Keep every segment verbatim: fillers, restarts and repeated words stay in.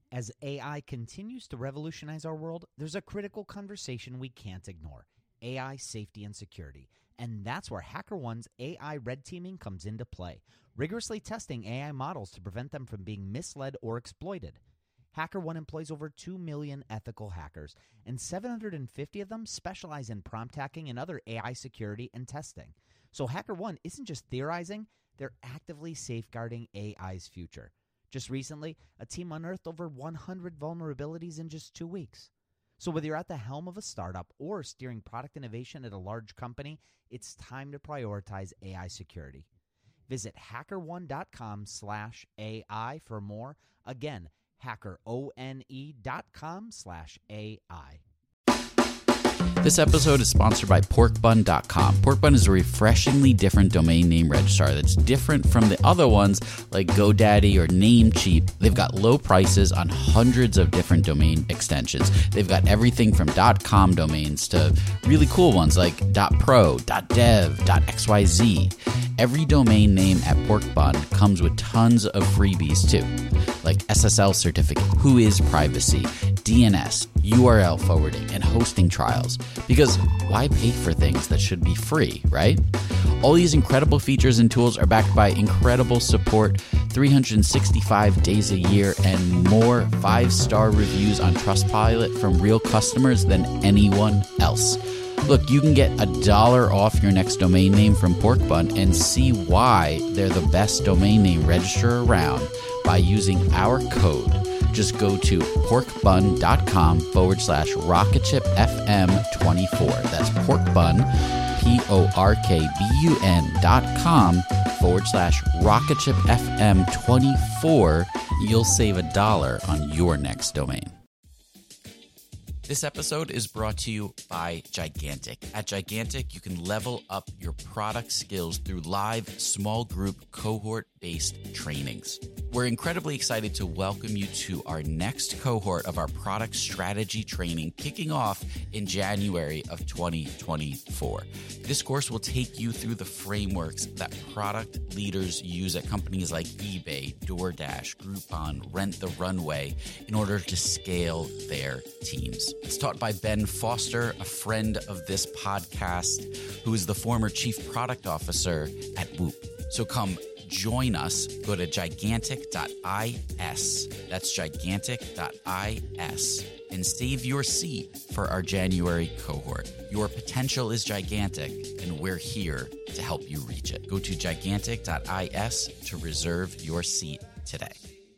As A I continues to revolutionize our world, there's a critical conversation we can't ignore: A I safety and security. And that's where HackerOne's A I red teaming comes into play, rigorously testing A I models to prevent them from being misled or exploited. HackerOne employs over two million ethical hackers, and seven hundred fifty of them specialize in prompt hacking and other A I security and testing. So HackerOne isn't just theorizing, they're actively safeguarding A I's future. Just recently, a team unearthed over one hundred vulnerabilities in just two weeks. So whether you're at the helm of a startup or steering product innovation at a large company, it's time to prioritize A I security. Visit HackerOne.com slash AI for more. Again, HackerOne.com slash AI. This episode is sponsored by pork bun dot com. Porkbun is a refreshingly different domain name registrar that's different from the other ones like GoDaddy or Namecheap. They've got low prices on hundreds of different domain extensions. They've got everything from .com domains to really cool ones like .pro, .dev, .xyz. Every domain name at Porkbun comes with tons of freebies too, like S S L certificate, Whois privacy, D N S, U R L forwarding, and hosting trials. Because why pay for things that should be free, right? All these incredible features and tools are backed by incredible support, three hundred sixty-five days a year, and more five-star reviews on Trustpilot from real customers than anyone else. Look, you can get a dollar off your next domain name from Porkbun and see why they're the best domain name registrar around by using our code. Just go to porkbun.com forward slash rocketshipfm24. That's porkbun, P O R K B U N dot com forward slash rocketshipfm24. You'll save a dollar on your next domain. This episode is brought to you by Gigantic. At Gigantic, you can level up your product skills through live small group cohort-based trainings. We're incredibly excited to welcome you to our next cohort of our product strategy training kicking off in January of twenty twenty-four. This course will take you through the frameworks that product leaders use at companies like eBay, DoorDash, Groupon, Rent the Runway in order to scale their teams. It's taught by Ben Foster, a friend of this podcast, who is the former chief product officer at Whoop. So come join us. Go to gigantic dot is. That's gigantic dot is and save your seat for our January cohort. Your potential is gigantic, and we're here to help you reach it. Go to gigantic dot is to reserve your seat today.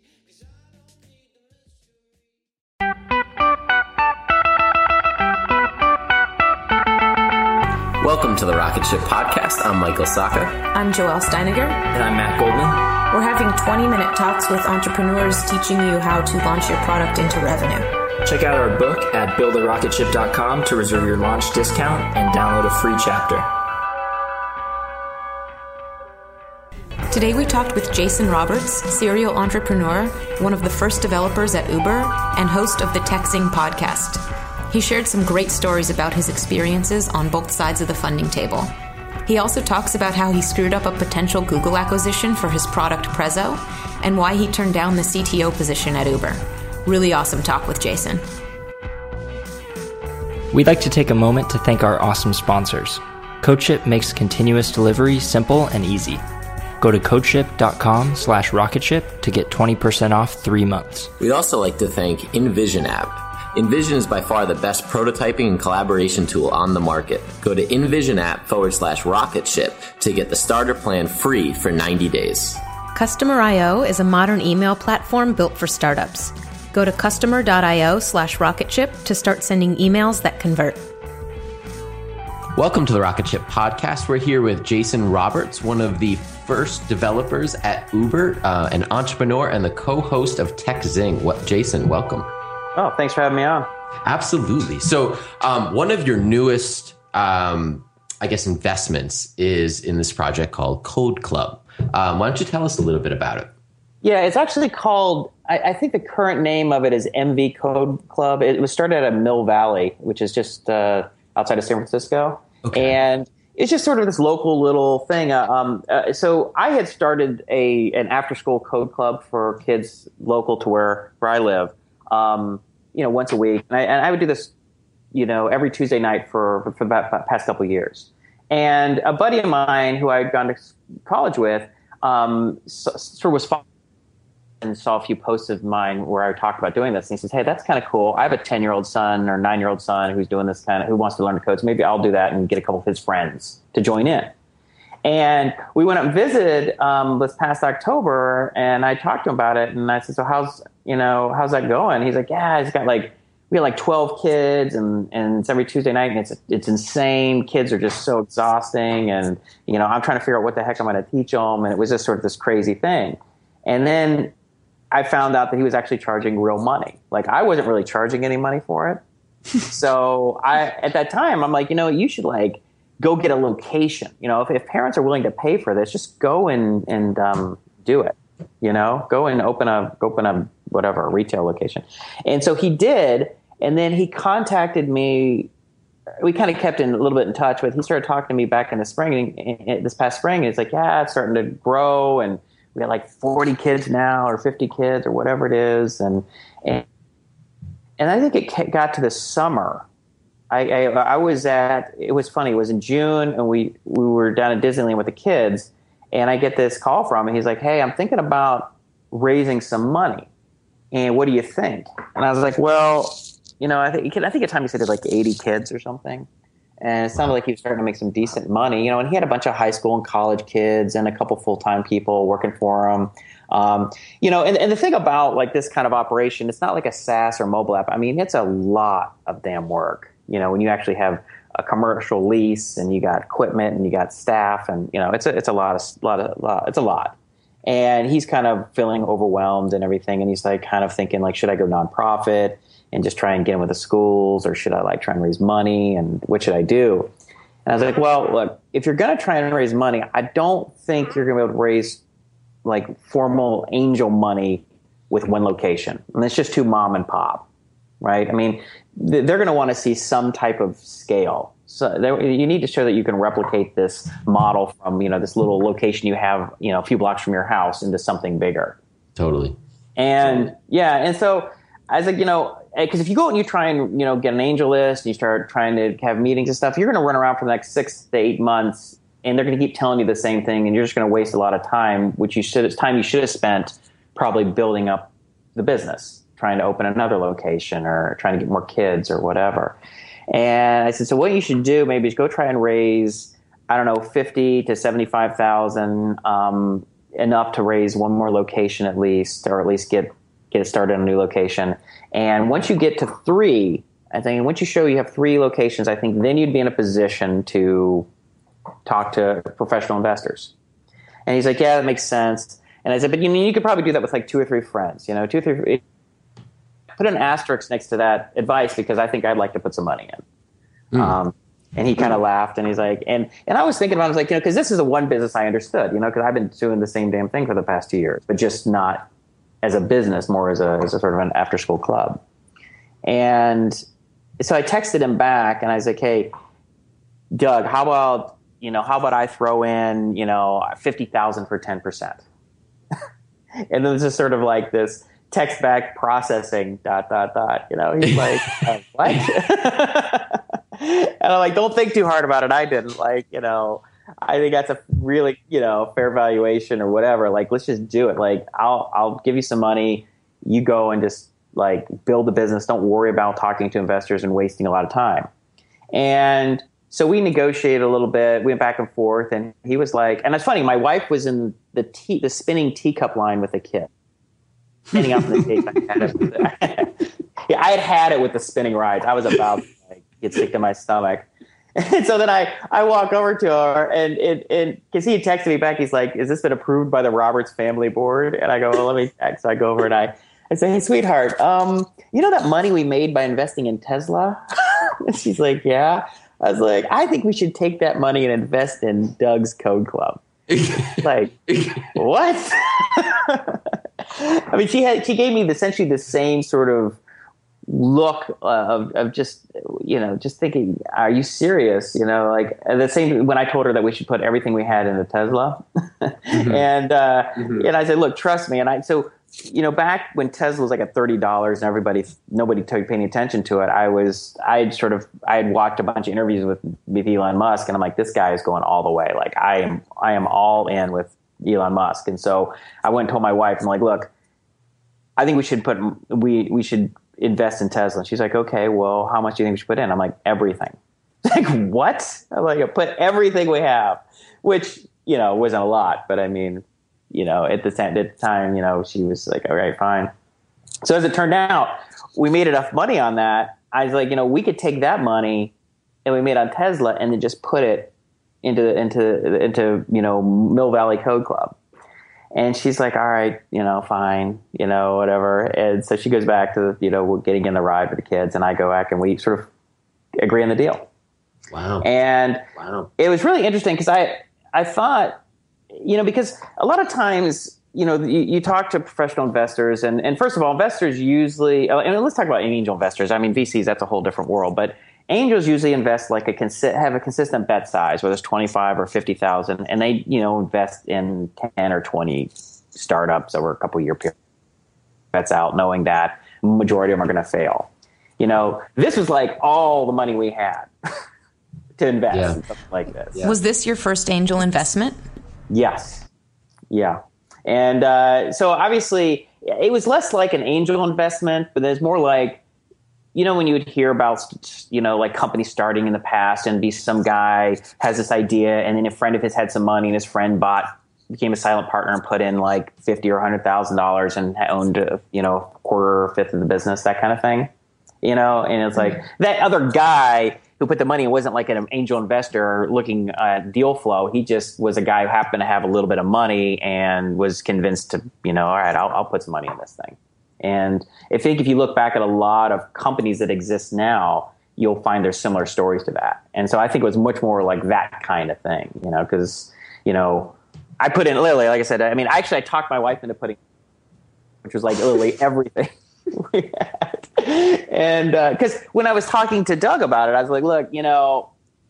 Welcome to the Rocket Ship Podcast. I'm Michael Saka. I'm Joelle Steiniger. And I'm Matt Goldman. We're having twenty-minute talks with entrepreneurs teaching you how to launch your product into revenue. Check out our book at build a rocket ship dot com to reserve your launch discount and download a free chapter. Today we talked with Jason Roberts, serial entrepreneur, one of the first developers at Uber, and host of the TechZing podcast. He shared some great stories about his experiences on both sides of the funding table. He also talks about how he screwed up a potential Google acquisition for his product Prezzo, and why he turned down the C T O position at Uber. Really awesome talk with Jason. We'd like to take a moment to thank our awesome sponsors. CodeShip makes continuous delivery simple and easy. Go to codeship.com slash rocketship to get twenty percent off three months. We'd also like to thank InVision app. InVision is by far the best prototyping and collaboration tool on the market. Go to InVision app forward slash rocketship to get the starter plan free for ninety days. Customer dot io is a modern email platform built for startups. Go to customer dot io slash rocketship to start sending emails that convert. Welcome to the Rocket Ship Podcast. We're here with Jason Roberts, one of the first developers at Uber, uh, an entrepreneur and the co-host of TechZing. What, Jason, welcome. Oh, thanks for having me on. Absolutely. So um, one of your newest, um, I guess, investments is in this project called Code Club. Um, why don't you tell us a little bit about it? Yeah, it's actually called, I, I think the current name of it is M V Code Club. It was started at Mill Valley, which is just uh, outside of San Francisco. Okay. And it's just sort of this local little thing. Uh, um, uh, so I had started a an after-school code club for kids local to where, where I live. um, you know, once a week. And I, and I would do this, you know, every Tuesday night for, for the past couple of years. And a buddy of mine who I'd gone to college with um, so, sort of was following and saw a few posts of mine where I talked about doing this. And he says, hey, that's kind of cool. I have a ten-year-old son or nine-year-old son who's doing this kind of, who wants to learn to code. So maybe I'll do that and get a couple of his friends to join in. And we went up and visited um, this past October, and I talked to him about it. And I said, so how's, you know, how's that going? He's like, yeah, he's got like, we had like twelve kids, and, and it's every Tuesday night, and it's it's insane. Kids are just so exhausting, and you know, I'm trying to figure out what the heck I'm going to teach them, and it was just sort of this crazy thing. And then I found out that he was actually charging real money. Like, I wasn't really charging any money for it. So I, at that time, I'm like, you know, you should like go get a location. You know, if, if parents are willing to pay for this, just go and, and um, do it, you know, go and open a, open a, whatever, a retail location. And so he did. And then he contacted me. We kind of kept in a little bit in touch, but he started talking to me back in the spring, and, this past spring. And he's like, yeah, it's starting to grow. And we got like forty kids now, or fifty kids, or whatever it is. And, and, and I think it got to the summer. I, I, I was at, it was funny. It was in June, and we, we were down at Disneyland with the kids. And I get this call from him. He's like, hey, I'm thinking about raising some money. And what do you think? And I was like, well, you know, I think, I think at the time he said it like eighty kids or something. And it sounded like he was starting to make some decent money, you know, and he had a bunch of high school and college kids and a couple full-time people working for him. Um, you know, and, and the thing about like this kind of operation, it's not like a SaaS or mobile app. I mean, it's a lot of damn work, you know, when you actually have a commercial lease and you got equipment and you got staff, and, you know, it's a, it's a lot of, lot of, lot, it's a lot. And he's kind of feeling overwhelmed and everything. And he's like kind of thinking like, should I go nonprofit and just try and get in with the schools, or should I like try and raise money, and what should I do? And I was like, well, look, if you're going to try and raise money, I don't think you're going to be able to raise like formal angel money with one location. And it's just too mom and pop, right? I mean, they're going to want to see some type of scale. So you need to show that you can replicate this model from, you know, this little location you have, you know, a few blocks from your house into something bigger. Totally. And yeah. And so I was like, you know, because if you go and you try and, you know, get an angel list and you start trying to have meetings and stuff, you're going to run around for the next six to eight months and they're going to keep telling you the same thing. And you're just going to waste a lot of time, which you should, it's time you should have spent probably building up the business, trying to open another location or trying to get more kids or whatever. And I said, so what you should do maybe is go try and raise, I don't know, fifty to seventy-five thousand, um, enough to raise one more location at least, or at least get, get it started on a new location. And once you get to three, I think once you show you have three locations, I think then you'd be in a position to talk to professional investors. And he's like, yeah, that makes sense. And I said, but you mean you could probably do that with like two or three friends, you know, two or three. Put an asterisk next to that advice because I think I'd like to put some money in. Mm. Um, and he kind of laughed, and he's like, and and I was thinking about it, I was like, you know, because this is the one business I understood, you know, because I've been doing the same damn thing for the past two years, but just not as a business, more as a as a sort of an after school club. And so I texted him back, and I was like, hey, Doug, how about, you know, how about I throw in, you know, fifty thousand for ten percent? And then it's just sort of like this text back processing dot, dot, dot, you know, he's like, uh, what? And I'm like, don't think too hard about it. I didn't like, you know, I think that's a really, you know, fair valuation or whatever. Like, let's just do it. Like, I'll, I'll give you some money. You go and just like build the business. Don't worry about talking to investors and wasting a lot of time. And so we negotiated a little bit. We went back and forth, and he was like, and it's funny. My wife was in the tea, the spinning teacup line with a kid. Spinning up in the case, I had it. Yeah, I had had it with the spinning rides. I was about to like, get sick to my stomach. And so then I, I walk over to her, and it and because he had texted me back, he's like, "Has this been approved by the Roberts Family Board?" And I go, "Well, let me text." So I go over and I, I say, "Hey, sweetheart, um, you know that money we made by investing in Tesla?" And she's like, "Yeah." I was like, "I think we should take that money and invest in Doug's Code Club." Like, what? I mean, she had she gave me essentially the same sort of look of of just, you know, just thinking, are you serious? You know, like the same when I told her that we should put everything we had in a Tesla. Mm-hmm. And uh, mm-hmm. and I said, look, trust me. And I so you know, back when Tesla was like at thirty dollars and everybody, nobody took paying attention to it, I was, I had sort of, I had watched a bunch of interviews with, with Elon Musk, and I'm like, this guy is going all the way. Like, I am, I am all in with Elon Musk. And so I went and told my wife, I'm like, look, I think we should put, we, we should invest in Tesla. And she's like, okay, well, how much do you think we should put in? I'm like, everything. Like, what? I'm like, put everything we have, which, you know, wasn't a lot, but I mean, you know, at the, t- at the time, you know, she was like, all right, fine. So as it turned out, we made enough money on that. I was like, you know, we could take that money and we made on Tesla and then just put it into, into, into, you know, Mill Valley Code Club. And she's like, all right, you know, fine, you know, whatever. And so she goes back to, you know, getting in the ride with the kids, and I go back and we sort of agree on the deal. Wow. And wow. It was really interesting because I, I thought, you know, because a lot of times, you know, you, you talk to professional investors, and, and first of all, investors usually, I mean, let's talk about angel investors. I mean, V Cs, that's a whole different world, but angels usually invest like a consi- have a consistent bet size, whether it's twenty-five or fifty thousand, and they, you know, invest in ten or twenty startups over a couple year period. Bets out, knowing that majority of them are going to fail. You know, this was like all the money we had to invest yeah. in something like this. Yeah. Was this your first angel investment? Yes. Yeah. And uh, so obviously it was less like an angel investment, but there's more like, you know, when you would hear about, you know, like companies starting in the past and be some guy has this idea and then a friend of his had some money and his friend bought, became a silent partner and put in like fifty or a hundred thousand dollars and owned, a, you know, a quarter or a fifth of the business, that kind of thing, you know, and it's like that other guy who put the money in wasn't like an angel investor looking at deal flow. He just was a guy who happened to have a little bit of money and was convinced to, you know, all right, I'll, I'll put some money in this thing. And I think if you look back at a lot of companies that exist now, you'll find there's similar stories to that. And so I think it was much more like that kind of thing, you know, because, you know, I put in literally, like I said, I mean, actually I talked my wife into putting, which was like literally everything we had. And because uh, when I was talking to Doug about it, I was like, look, you know,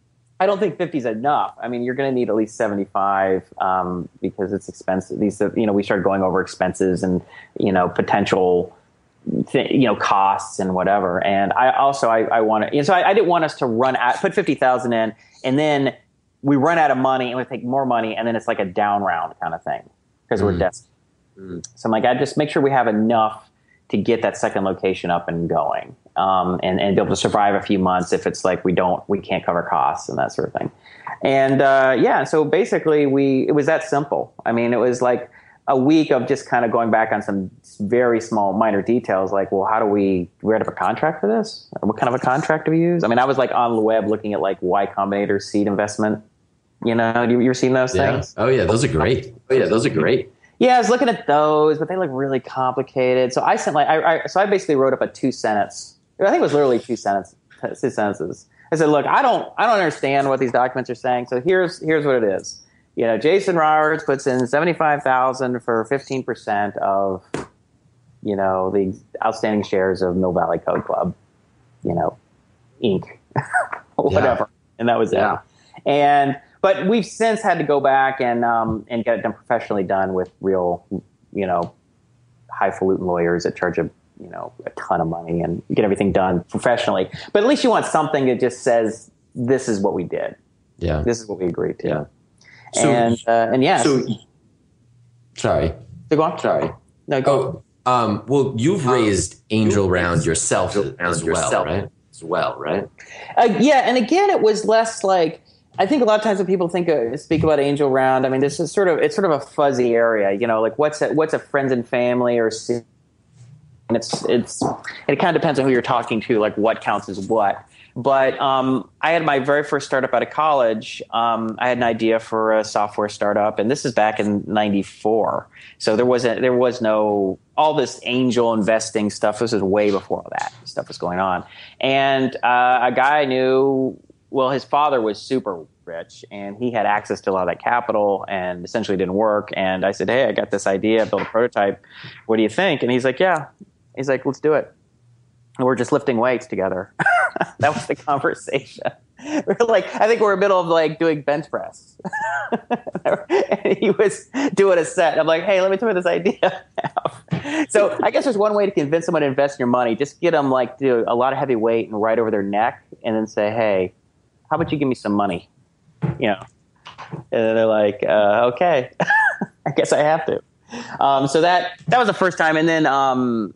I don't think fifty is enough. I mean, you're going to need at least seventy-five um, because it's expensive. These, you know, we started going over expenses and, you know, potential, th- you know, costs and whatever. And I also, I, I want to, you know, so I, I didn't want us to run out, put fifty thousand in, and then we run out of money and we take more money, and then it's like a down round kind of thing because mm. we're desperate. Mm. So I'm like, I just make sure we have enough to get that second location up and going, um, and, and be able to survive a few months if it's like we don't, we can't cover costs and that sort of thing. And uh, yeah, so basically we, it was that simple. I mean, it was like a week of just kind of going back on some very small minor details, like, well, how do we, do we have a contract for this? What kind of a contract do we use? I mean, I was like on the web looking at like Y Combinator seed investment. You know, you ever seen those yeah. things? Oh yeah, those are great. Oh yeah, those are great. Yeah, I was looking at those, but they look really complicated. So I sent like, I, I so I basically wrote up a two sentence. I think it was literally two sentences. Two sentences. I said, look, I don't, I don't understand what these documents are saying. So here's, here's what it is. You know, Jason Roberts puts in seventy-five thousand for fifteen percent of, you know, the outstanding shares of Mill Valley Code Club, you know, Incorporated, whatever, yeah. And that was yeah. it. And but we've since had to go back and um, and get it done professionally done with real, you know, highfalutin lawyers that charge a you know a ton of money and get everything done professionally. But at least you want something that just says this is what we did. Yeah, this is what we agreed to. Yeah. So, and uh, and yeah. So, sorry. So go on. Sorry. No, go. Oh, um, well, you've raised Angel Round yourself as well, right? As well, right? Uh, yeah, and again, it was less like. I think a lot of times when people think of, speak about Angel Round, I mean, this is sort of it's sort of a fuzzy area, you know, like what's a, what's a friends and family or and it's it's it kind of depends on who you're talking to, like what counts as what. But um, I had my very first startup out of college. Um, I had an idea for a software startup, and this is back in ninety-four. So there wasn't there was no all this angel investing stuff. This is way before all that stuff was going on. And uh, a guy I knew. Well, his father was super rich, and he had access to a lot of that capital, and essentially didn't work. And I said, "Hey, I got this idea, build a prototype. What do you think?" And he's like, "Yeah." He's like, "Let's do it." And we're just lifting weights together. That was the conversation. we're like, I think we're in the middle of like doing bench press. And he was doing a set. I'm like, hey, let me tell you this idea. So I guess there's one way to convince someone to invest in your money. Just get them like do a lot of heavy weight and right over their neck, and then say, hey, how about you give me some money? You know, and they're like, uh, okay, I guess I have to. Um, so that that was the first time, and then um,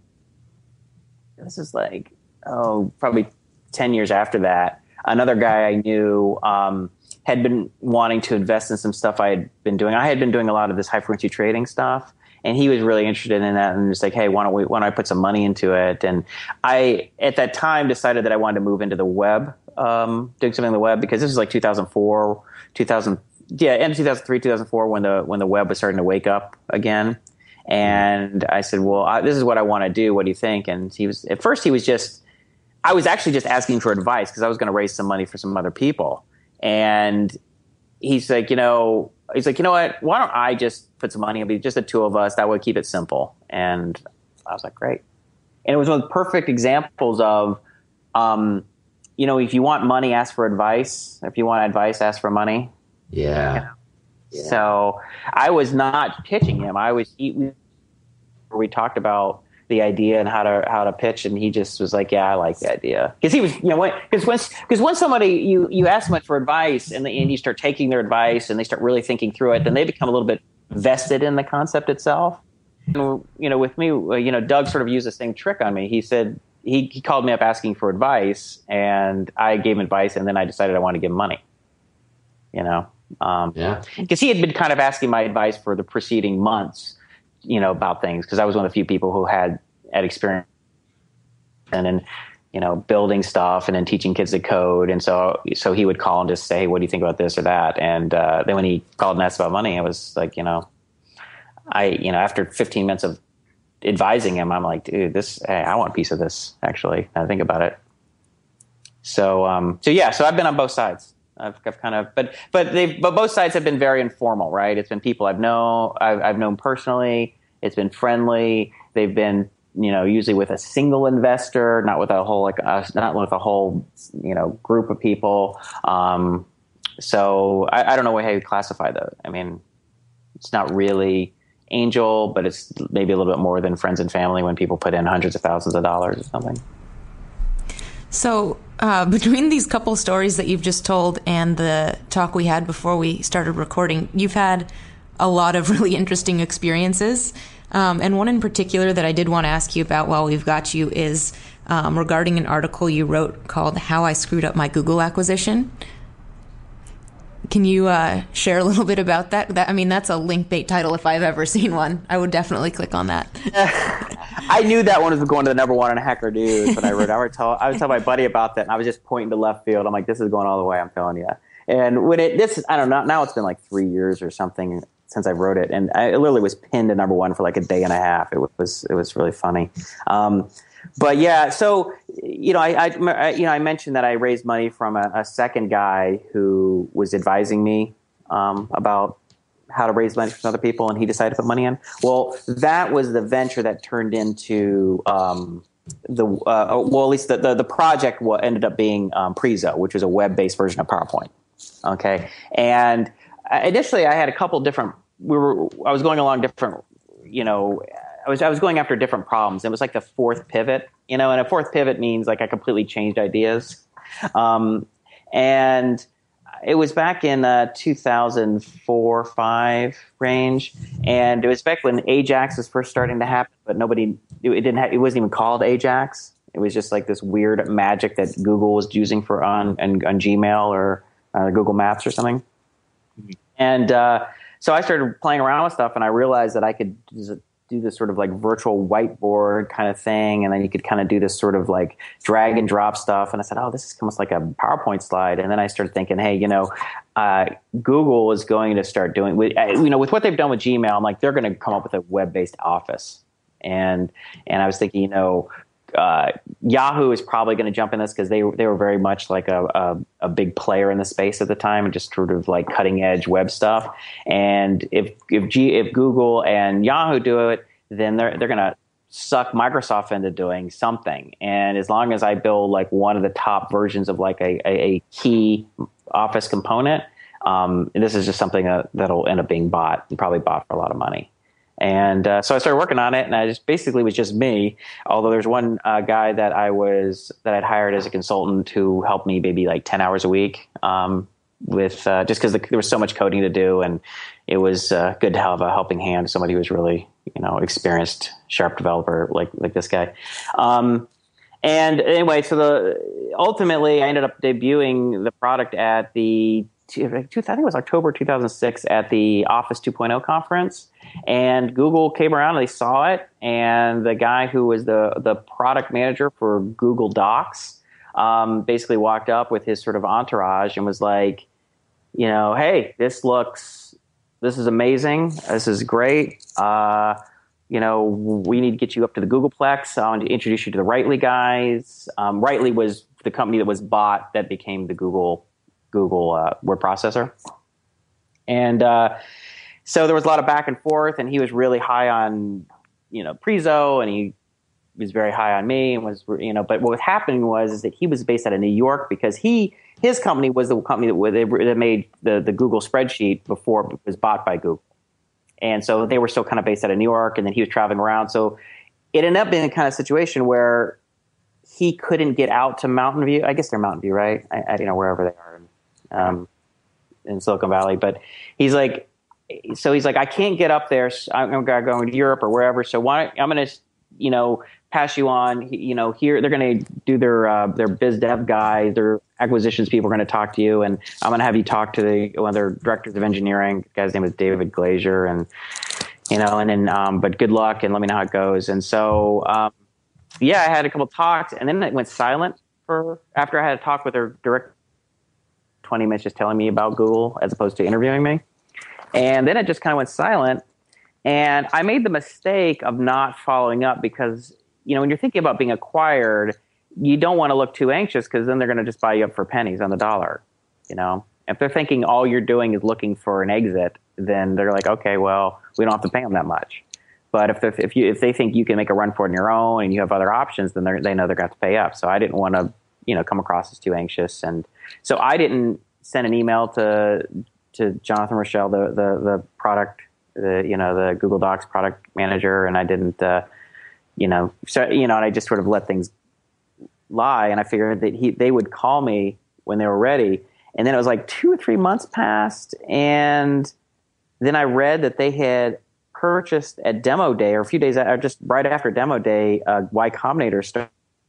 this is like oh, probably ten years after that. Another guy I knew um, had been wanting to invest in some stuff I had been doing. I had been doing a lot of this high frequency trading stuff, and he was really interested in that. And just like, hey, why don't we? Why don't I put some money into it? And I, at that time, decided that I wanted to move into the web, um, doing something in the web, because this was like two thousand four, two thousand, yeah, end of two thousand three, two thousand four, when the when the web was starting to wake up again. And I said, well, I, this is what I want to do. What do you think? And he was at first he was just. I was actually just asking for advice because I was going to raise some money for some other people. And he's like, you know, he's like, you know what? Why don't I just put some money? It'll be just the two of us. That would keep it simple. And I was like, great. And it was one of the perfect examples of, um, you know, if you want money, ask for advice. If you want advice, ask for money. Yeah. You know? Yeah. So I was not pitching him. I was, we, we talked about the idea and how to how to pitch, and he just was like, yeah, I like the idea, because he was, you know, because once because once somebody you you ask someone for advice and, the, and you start taking their advice and they start really thinking through it, then they become a little bit vested in the concept itself. And, you know, with me, you know, Doug sort of used the same trick on me. He said he he called me up asking for advice, and I gave him advice, and then I decided I wanted to give him money. You know, um, yeah, because he had been kind of asking my advice for the preceding months, you know, about things, because I was one of the few people who had had experience and in, you know, building stuff and then teaching kids to code. And so, so he would call and just say, hey, what do you think about this or that? And uh, then when he called and asked about money, I was like, you know, I, you know, after fifteen minutes of advising him, I'm like, dude, this, hey, I want a piece of this, actually. Now I think about it. So, um, so yeah, so I've been on both sides. I've, I've kind of, but, but they, but both sides have been very informal, right? It's been people I've known, I've, I've known personally. It's been friendly. They've been, you know, usually with a single investor, not with a whole, like, uh, not with a whole, you know, group of people. Um, so I, I don't know how you classify that. I mean, it's not really angel, but it's maybe a little bit more than friends and family when people put in hundreds of thousands of dollars or something. So uh, between these couple stories that you've just told and the talk we had before we started recording, you've had a lot of really interesting experiences. Um, and one in particular that I did want to ask you about while we've got you is um, regarding an article you wrote called How I Screwed Up My Google Acquisition. Can you uh, share a little bit about that? That? I mean, that's a link bait title if I've ever seen one. I would definitely click on that. I knew that one was going to the number one on Hacker News when I wrote. I would tell I would tell my buddy about that, and I was just pointing to left field. I'm like, this is going all the way. I'm telling you. And when it this I don't know, now it's been like three years or something since I wrote it, and I, it literally was pinned to number one for like a day and a half. It was it was really funny. Um, but yeah, so you know, I, I you know I mentioned that I raised money from a, a second guy who was advising me um, about how to raise money from other people, and he decided to put money in. Well, that was the venture that turned into um, the uh, well, at least the the, the project ended up being um, Prezo, which was a web-based version of PowerPoint. Okay, and initially I had a couple different. We were. I was going along different. You know, I was. I was going after different problems. It was like the fourth pivot. You know, and a fourth pivot means like I completely changed ideas. Um, and it was back in uh, two thousand four, five range, and it was back when Ajax was first starting to happen. But nobody. It, it didn't. Have, it wasn't even called Ajax. It was just like this weird magic that Google was using for on and on Gmail or uh, Google Maps or something. Mm-hmm. And uh, so I started playing around with stuff, and I realized that I could do this sort of like virtual whiteboard kind of thing, and then you could kind of do this sort of like drag and drop stuff. And I said, oh, this is almost like a PowerPoint slide. And then I started thinking, hey, you know, uh, Google is going to start doing, with, you know, with what they've done with Gmail, I'm like, they're going to come up with a web-based Office. And and I was thinking, you know, uh, Yahoo is probably going to jump in this because they they were very much like a, a a big player in the space at the time and just sort of like cutting edge web stuff. And if if G, if Google and Yahoo do it, then they're they're going to suck Microsoft into doing something. And as long as I build like one of the top versions of like a, a, a key Office component, um, this is just something that, that'll end up being bought and probably bought for a lot of money. And uh, so I started working on it, and I just basically was just me. Although there's one uh, guy that I was that I'd hired as a consultant to help me maybe like ten hours a week um, with uh, just because the, there was so much coding to do, and it was uh, good to have a helping hand, somebody who was really you know experienced, sharp developer like like this guy. Um, and anyway, so the ultimately I ended up debuting the product at the I think it was October two thousand six at the Office two point oh conference. And Google came around and they saw it. And the guy who was the, the product manager for Google Docs um, basically walked up with his sort of entourage and was like, you know, hey, this looks, this is amazing. This is great. Uh, you know, we need to get you up to the Googleplex. I want to introduce you to the Writely guys. Um, Writely was the company that was bought that became the Google Google uh, word processor. And uh, so there was a lot of back and forth, and he was really high on, you know, Prezo, and he was very high on me, and was, you know, but what was happening was is that he was based out of New York because he, his company was the company that, that made the, the Google spreadsheet before it was bought by Google. And so they were still kind of based out of New York, and then he was traveling around. So it ended up being a kind of situation where he couldn't get out to Mountain View. I guess they're Mountain View, right? I, I don't know, wherever they are. Um, in Silicon Valley, but he's like, so he's like, I can't get up there. I'm going to Europe or wherever. So why I'm going to, you know, pass you on. You know, here they're going to do their uh, their biz dev guys, their acquisitions people are going to talk to you, and I'm going to have you talk to the one of their directors of engineering. The guy's name is David Glazier, and you know, and then um, but good luck and let me know how it goes. And so um, yeah, I had a couple talks, and then it went silent for after I had a talk with their director. twenty minutes just telling me about Google as opposed to interviewing me. And then it just kind of went silent. And I made the mistake of not following up because, you know, when you're thinking about being acquired, you don't want to look too anxious because then they're going to just buy you up for pennies on the dollar, you know. If they're thinking all you're doing is looking for an exit, then they're like, okay, well, we don't have to pay them that much. But if if you if they think you can make a run for it on your own and you have other options, then they they know they're going to have to pay up. So I didn't want to, you know, come across as too anxious. And so I didn't send an email to to Jonathan Rochelle, the the, the product, the you know the Google Docs product manager, and I didn't, uh, you know, so you know, and I just sort of let things lie. And I figured that he they would call me when they were ready. And then it was like two or three months passed, and then I read that they had purchased at demo day, or a few days, or just right after demo day, uh, Y Combinator started,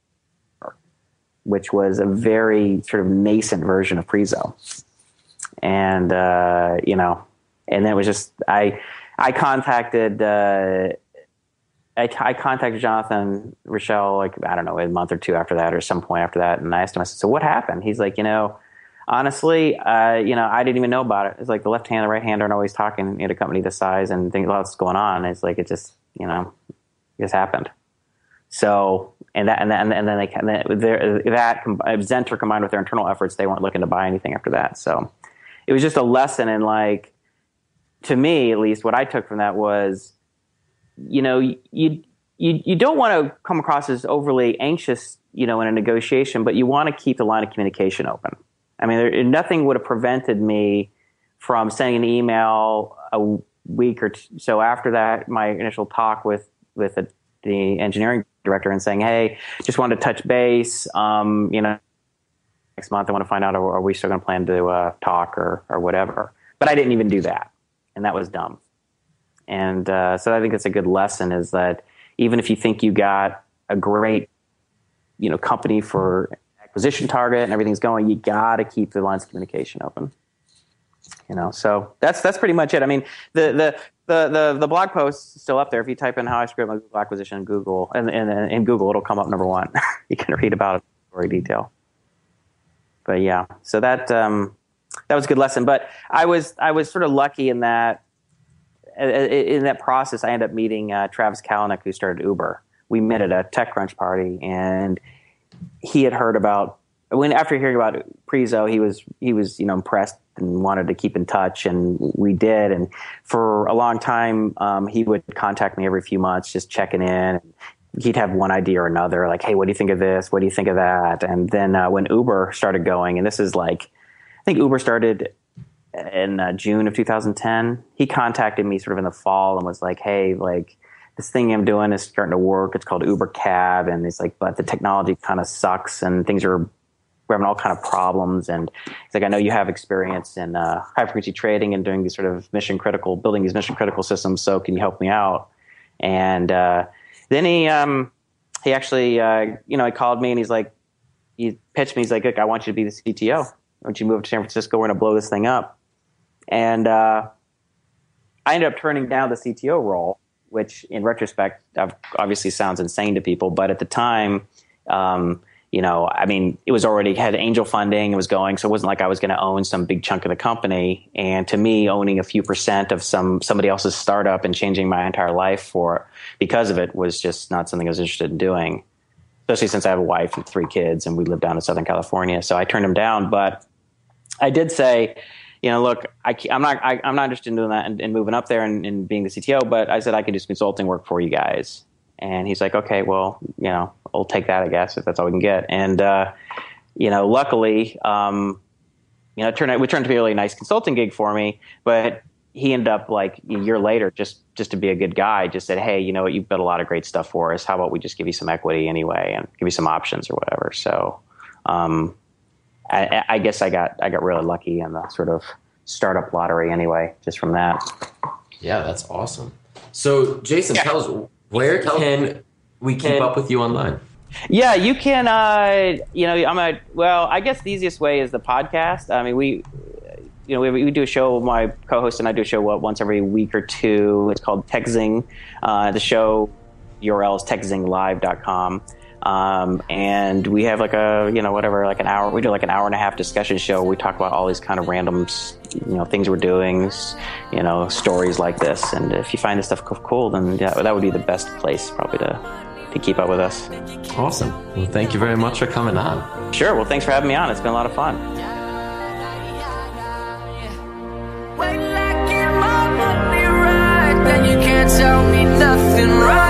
which was a very sort of nascent version of Prezo. And, uh, you know, and then it was just, I, I contacted, uh, I, I contacted Jonathan Rochelle, like, I don't know, a month or two after that or some point after that. And I asked him, I said, so what happened? He's like, you know, honestly, uh, you know, I didn't even know about it. It's like the left hand and the right hand aren't always talking in a company this size and think about what's going on. It's like, it just, you know, it just happened. So, and that, and then, and then they, and then their, that Zentor combined with their internal efforts, they weren't looking to buy anything after that. So it was just a lesson in, like, to me, at least what I took from that was, you know, you, you, you don't want to come across as overly anxious, you know, in a negotiation, but you want to keep the line of communication open. I mean, there, nothing would have prevented me from sending an email a week or two, so after that, my initial talk with, with a, the engineering director and saying, hey, just wanted to touch base. Um, you know, next month I want to find out, are we still going to plan to uh, talk or, or whatever? But I didn't even do that. And that was dumb. And uh, so I think it's a good lesson is that even if you think you got a great, you know, company for acquisition target and everything's going, you got to keep the lines of communication open. You know, so that's that's pretty much it. I mean, the the the the, the blog post is still up there. If you type in how I screwed up my Google acquisition in Google, and in, in, in Google, it'll come up number one. You can read about it in story detail. But yeah, so that um, that was a good lesson. But I was I was sort of lucky in that in that process, I ended up meeting uh, Travis Kalanick, who started Uber. We met at a TechCrunch party, and he had heard about when after hearing about Prezo, he was he was you know impressed and wanted to keep in touch, and we did. And for a long time, um, he would contact me every few months, just checking in. he'd have one idea or another, like, hey, what do you think of this? What do you think of that? And then uh, when Uber started going, and this is like, I think Uber started in uh, June of two thousand ten, he contacted me sort of in the fall and was like, hey, like, this thing I'm doing is starting to work. It's called Uber Cab. And it's like, but the technology kind of sucks and things are, we're having all kind of problems. And it's like, I know you have experience in uh, high frequency trading and doing these sort of mission critical, building these mission critical systems. So can you help me out? And uh, then he, um, he actually, uh, you know, he called me and he's like, he pitched me. He's like, look, I want you to be the C T O. Why don't you move to San Francisco? We're going to blow this thing up. And uh, I ended up turning down the C T O role, which in retrospect obviously sounds insane to people. But at the time, um, you know, I mean, it was already had angel funding, it was going. So it wasn't like I was going to own some big chunk of the company. And to me, owning a few percent of some somebody else's startup and changing my entire life for because of it was just not something I was interested in doing, especially since I have a wife and three kids and we live down in Southern California. So I turned him down. But I did say, you know, look, I, I'm not, I, I'm not interested in doing that and, and moving up there and, and being the C T O, but I said I could do some consulting work for you guys. And he's like, okay, well, you know, I'll take that, I guess, if that's all we can get. And, uh, you know, luckily, um, you know, it turned out, it turned to be a really nice consulting gig for me, but he ended up like a year later, just, just to be a good guy, just said, hey, you know what, you've built a lot of great stuff for us. How about we just give you some equity anyway and give you some options or whatever. So, um, I, I guess I got I got really lucky in the sort of startup lottery anyway, just from that. Yeah, that's awesome. So, Jason, yeah. tell us, where can we keep up with you online? Yeah, you can, uh, you know, I'm a, well, I guess the easiest way is the podcast. I mean, we, you know, we, we do a show, my co-host and I do a show what, once every week or two. It's called TechZing. Uh, the show U R L is tech zing live dot com. Um, and we have like a, you know, whatever, like an hour, we do like an hour and a half discussion show. We talk about all these kind of random, you know, things we're doing, you know, stories like this. And if you find this stuff cool, then yeah, that would be the best place probably to, to keep up with us. Awesome. Well, thank you very much for coming on. Sure. Well, thanks for having me on. It's been a lot of fun. Wait, like you might be right, then you can't tell me nothing right.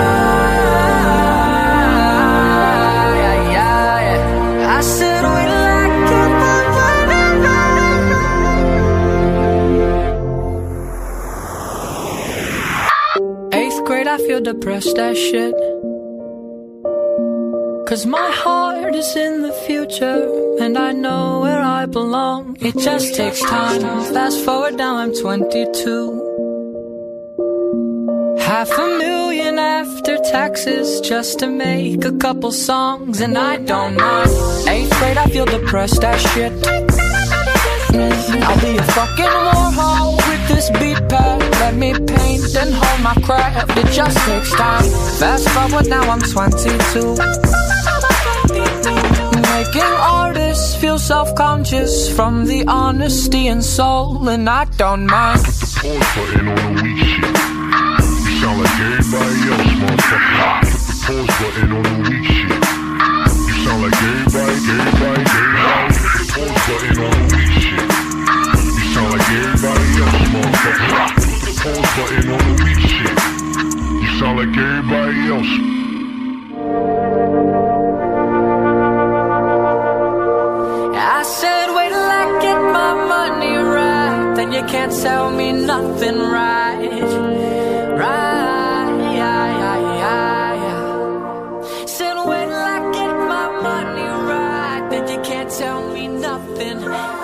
I feel depressed as shit, 'cause my heart is in the future and I know where I belong. It just takes time. Fast forward, now I'm twenty-two. Half a million after taxes just to make a couple songs, and I don't mind. Eighth grade, I feel depressed as shit. I'll be a fucking Warhol with this beat pad. Let me paint and hold my craft. It just takes time. Fast forward, now I'm twenty-two. Making artists feel self-conscious from the honesty and soul, and I don't mind. Put the pause button on the weak shit. You sound like everybody else, motherfucker. Put the pause button on the weak shit. You sound like everybody, everybody, everybody. Put the pause button on the weak shit. You sound like everybody else, motherfucker. Put the pause button on the weak shit. You sound like everybody else. I said, wait till I get my money right, then you can't tell me nothing right. Right, yeah, yeah, yeah, yeah. Said, wait till I get my money right, then you can't tell me nothing.